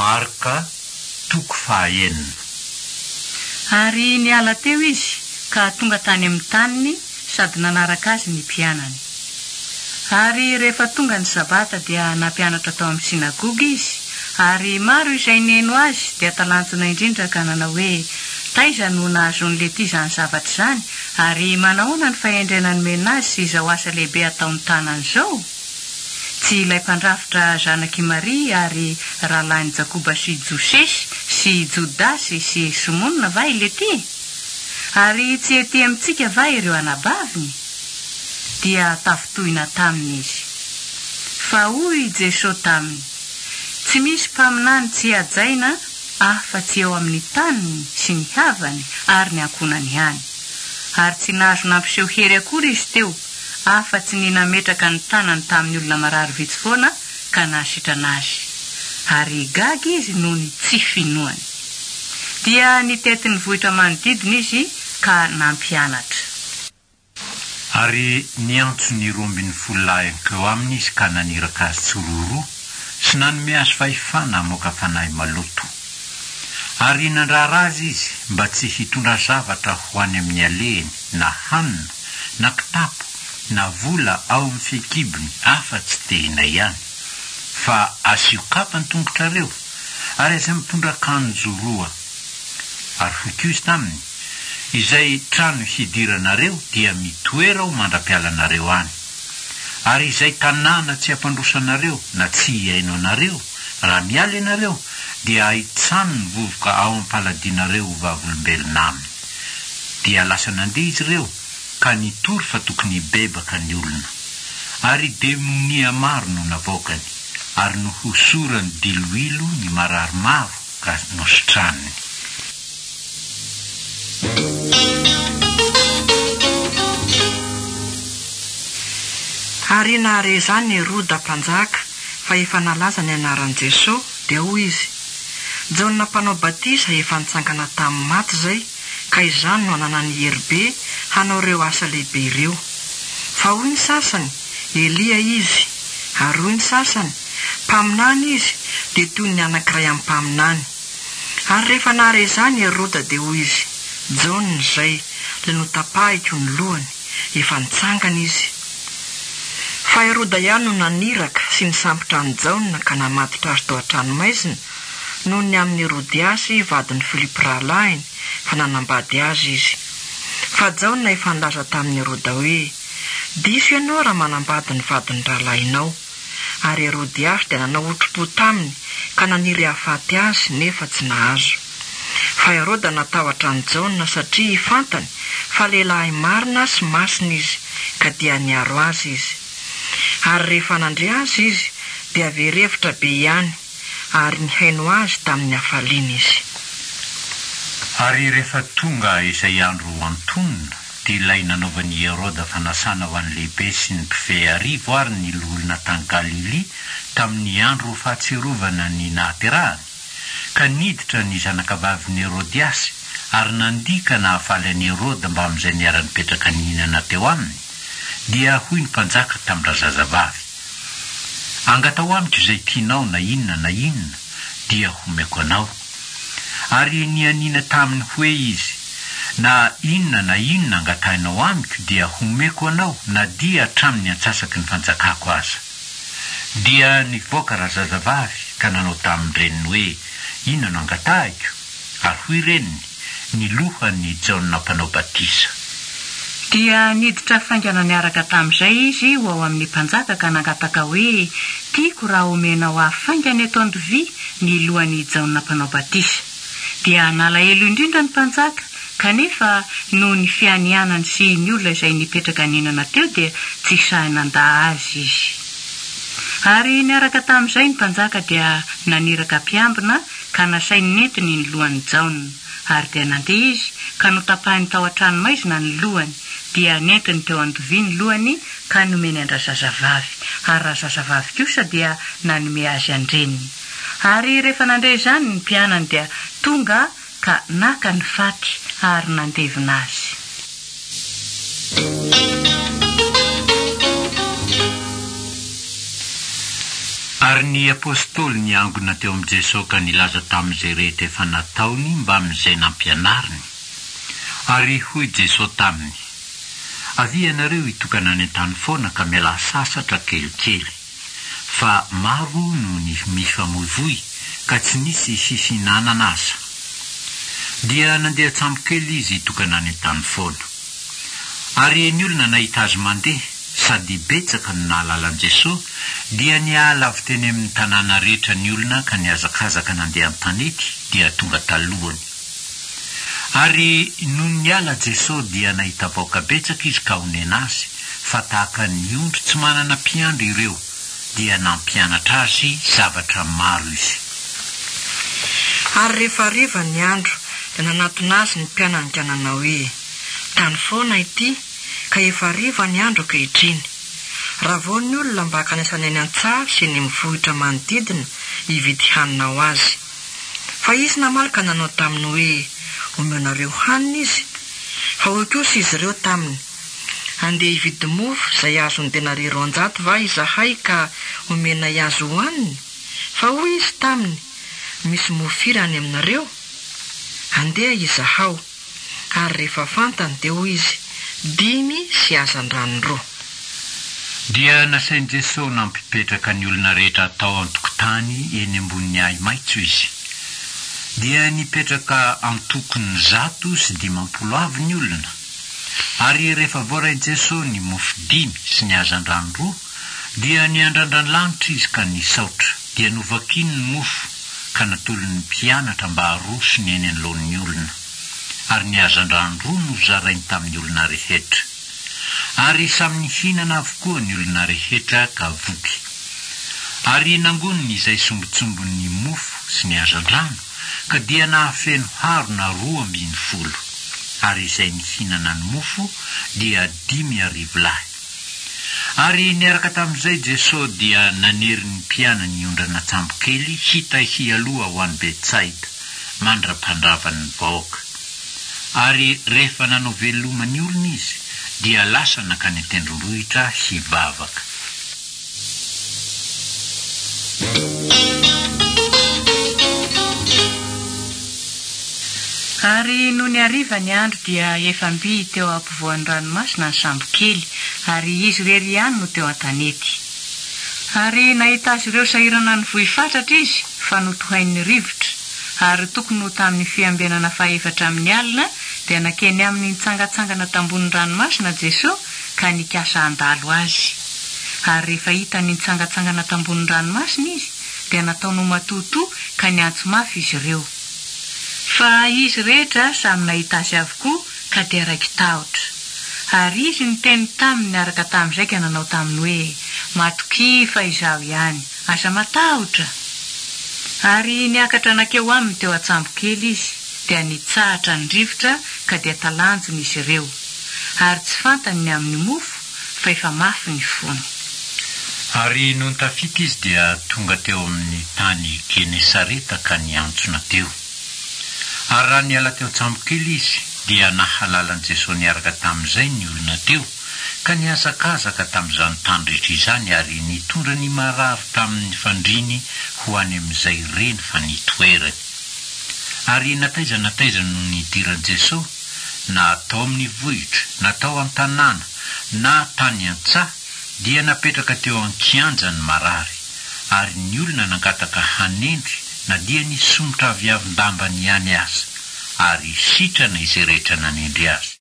Marka toko fahaenina. Ary niala teo izy ka tonga tany amin'ny taniny sady nanaraka azy ny mpianany. Ary rehefa tonga ny sabata dia nampianatra tao amin'ny sinagoga izy, ary maro izay neno azy dia talanjona indrindra ka nanao hoe taiza no nahazon'le ty zany zavatra zany, ary manahoana ny fahendrenany mena azy sy izao asa lehibe ataony tanany zao. Tsy ilay mpandrafitra zanaky Maria ary rahalainy Jakoba sy Josesy sy Jodasy sy Simonina va ile ty? Ary tsy ety amintsika va ireo anabaviny? Dia tafitohina taminy izy. Fa hoy Jesosy taminy, tsy misy mpaminany tsy hajaina afa-tsy eo amin'ny taniny sy ny havany ary ny ankonany ihany. Ary tsy nahazo nampiseho hery akory izy teo, afa-tsy ny nametraka ny tanany tamin'ny olona marary vitsy foana ka nahasitrana azy. Ary gaga izy noho ny tsy finoany. Dia nitety ny vohitra manodidina izy ka nampianatra. Ary niantso ny 12 lahy keo aminy izy ka naniraka azy tsororo sy nanome azy fahefana hamoaka fanahy maloto. Ary nandrara azy izy mba tsy hitondra zavatra ho any amin'ny alehany na hanina na kitapo na vola ao amin'ny fekibony afa-tsy tehina ihany, fa asio kapa ny tongotrareo ary aza mitondra akanjo roa. Ary hoy koa izy taminy, izay trano hidiranareo dia mitoera ho mandra-pialanareo any, ary izay tanàna tsy hampandrosanareo na tsy hiaino anareo raha miala ianareo dia ahitsano ny vovoka ao am-paladinareo vavolombelona aminy. Dia lasa nandeha izy ireo ka nitory fa tokony bebaka ny olona, ary demonia maro no navoakany, ary no hosorany diloilo ny marary maro ka nosotraniny. Ary nahare zany Heroda mpanjaka fa efa nalaza ny anaran'i Jesosy, dia hoy izy, Jaona mpanao batisa efa nitsangana tamin'ny maty zay, ka izany no ananany hery hanao ireo asa lehibe ireo. Fa hoy ny sasany, Elia izy, ary hoy ny sasany, mpaminany izy, dia toy ny anankiray amin'ny mpaminany. Ary rehefa nahare zany Heroda dia hoy izy, Jaona zay, le notapahiko ny lohany, efa nitsangana izy. Fa Heroda ihany no naniraka sy nisambotra ny Jaona ka namatotra azy tao an-trano maizina, noho ny amin'ny Herodiasy vadiny Filipo rahalahiny fa nanambady azy izy. Fa Jaona efa nilaza tamin'ny Heroda hoe, diso ianao raha manambady ny vadiny rahalahinao. Ary Herodiasy dia nanao otro-po taminy ka naniry hahafaty azy nefa tsy nahazo. Fa Heroda natahotra ny Jaona satria fantany fa lehilahy marina sy masina izy, ka dia niaro azy izy. Ary rehefa nandre azy izy dia verevitra be ihany, ary nihaino azy tamin'ny hafaliana izy. Ary rehefa tonga izay andro antonona dia ilay nanaovan'i Heroda fanasana ho an'ny lehibe sy ny mpifehy arivo ary ny olona tany Galili tamin'ny andro fahatserovana ny nahaterahany, ka niditra ny zanakavavin'i Herodiasy ary nandika nahafaly an'i Heroda mba amin'izay niara-nipetraka nihinana teo aminy. Dia hoy ny mpanjaka tamin'ny zazavavy, angatao amiko izay tianao na inona dia homeko anao. Ary nianina taminy hoe izy, na inona angatainao amiko dia homeko anao na dia hatramin'ny antsasaky ny fanjakako aza. Dia nivoaka razazavavy ka nanao tamin'ny reniny hoe, inona no angatahiko? Ary hoy reniny, ny lohany Jaona mpanao batisa. Dia niditra faingana niaraka tamin'izay izy ho ao amin'ny mpanjaka ka nangataka hoe, tiako raha omenao hafaingana eto Andovy ny lohan'ny Jaona mpanao batisa. Dia nalahelo indrindra ny mpanjaka, kanefa noho ny fianianany sy ny olona izay nipetraka ninana teo dia tsy sahinanda azy izy. Ary niaraka tamin'izay ny mpanjaka dia naniraka mpiambina ka nasainy nentiny ny lohan'ny Jaona. Ary dia nandeha izy ka notapahiny tao an-trano maizina ny lohany, dia nentiny teo Andovy ny lohany ka nomeny andrazazavavy, ary razazavavy kosa dia nanome azy andreniny. Ary rehefa nandray zany ny mpianany dia tonga ka naka ny faty ary nandevina azy. Ary ny apôstôly niangona teo amin'i Jesosy ka nilaza tamin'izay rehetra efa nataony mba amin'izay nampianariny. Ary hoy Jesosy taminy: avy ianareo hitokana any an-tany foana ka miala sasatra kelikely, fa maro no ny mifamoivoy ka tsy nisy fihinanana aza. Dia nandeha tsambokely izy hitokana any an-tany foana. Ary ny olona nahita azy mandeha sady betsaka no nahalala an'i Jesosy, dia niala avy teny amin'ny tanàna rehetra ny olona ka niazakazaka nandeha an-tanety dia tonga talohany. Ary noho niala Jesosy dia nahita vahoaka betsaka izy ka onena azy fa tahaka ny ondry tsy manana mpiandry ireo, dia nampianatra azy zavatra maro izy. Ary rehefa hariva ny andro dia nanatona azy ny mpianany nanao hoe: tany foana ity ka efa hariva ny andro ankehitriny. Raha vao ny olona mba hakanesana eny an-tsaha sy ny mivohitra manodidina hividy hanina ho azy. Fa izy namalaka nanao taminy hoe omenareo hanina izy. Fa hoy kosa izy ireo taminy: andeha hividy mofo izay azony denari 200 va izahay ka omena azy hohaniny? Fa hoy izy taminy: misy mofo any aminareo? Andeha izahao. Ary rehefa fantany dia hoy izy: 5 sy azan-drano 2. Dia nasain'i Jesosy nampipetraka ny olona rehetra atao an-tokotany eny ambonin'ny ahi maitso izy. Dia nipetraka an-tokony 100 sy 50 avy ny olona. Ary rehefa voarain'i Jesosy ny mofo 5 sy ny azan-drano 2, dia niandrandra ny lanitra izy ka nisaotra, dia novakiny ny mofo ka natolony ny mpianatra mba haroso ny eny anoloan'ny olona. Ary ny azan-drano 2 no zarainy tamin'ny olona rehetra. Ary samy nihinana avokoa ny olona rehetra ka voky. Ary nangoniny izay sombitsombon'ny mofo sy ny azan-drano ka dia nahafeno harona 2,000. Ary izay nihinana ny mofo dia 5,000 lahy. Ary niaraka tamin'izay Jesosy dia nanery ny mpianany ondrana tsambokely hita hialoha ho an'i Betsaida mandra-pandravany ny vahoaka. Ary rehefa nanao veloma ny olona izy, dia lasa nakany an-tendrombohitra hivavaka. Ary noho ny hariva ny andro dia efa mby teo ampovoan'ny ranomasina ny sambokely, ary izy rery ihany no teo an-tanety. Ary nahita azy ireo sahirana ny vohy fatratra izy fa notohain'ny rivotra. Ary tokony ho tamin'ny fiambenana faha-efatra amin'ny alina dia nakeny amin'ny nitsangatsangana tambonin'ny ranomasina Jesosy ka nikasa andalo azy. Ary rehefa hita ny nitsangatsangana tambonin'ny ranomasina izy dia nataony matoto ka niantso mafy izy ireo. Fa izy rehetra samy nahita azy avokoa ka dia raiky tahotra. Ary izy niteny taminy niaraka tamin'izay ka nanao taminy hoe: matoki fa izaho ihany, asa matahotra. Ary niakatra nakeo aminy teo an-tsambokely izy, dia nitsahatra ny rivotra ka dia talanjony izy ireo. Ary tsy fantany ny amin'ny mofo fa efa mafy ny fony. Ary noho nitafika izy dia tonga teo amin'ny tany Genesareta ka niantsona teo. Ary raha niala teo an-tsambokely izy dia nahalalan'i Jesosy niaraka tamin'izay ny olona teo ka niazakazaka tamin'izany tany rehetra izany, ary nitondra ny marary tamin'ny fandriny ho any amin'izay reny fa nitoerany. Ary nataiza no nidiran'i Jesosy, na atao amin'ny vohitra, na atao an-tanàna, na tany an-tsaha, dia napetraka teo an-kianjany marary. Ary ny olona nangataka hanendry na dia nisomotra avy avin-dambany ihany aza, ary sitrana izay rehetra nanendry azy.